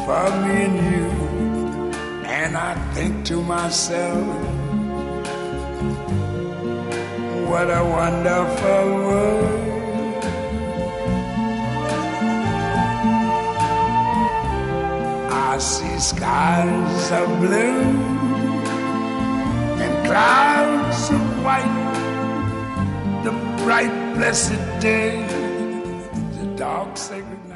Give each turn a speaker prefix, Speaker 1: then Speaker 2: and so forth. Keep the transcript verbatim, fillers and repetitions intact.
Speaker 1: for me and you. And I think to myself, what a wonderful world. I see skies of blue and clouds of white, the bright blessed day, the dark sacred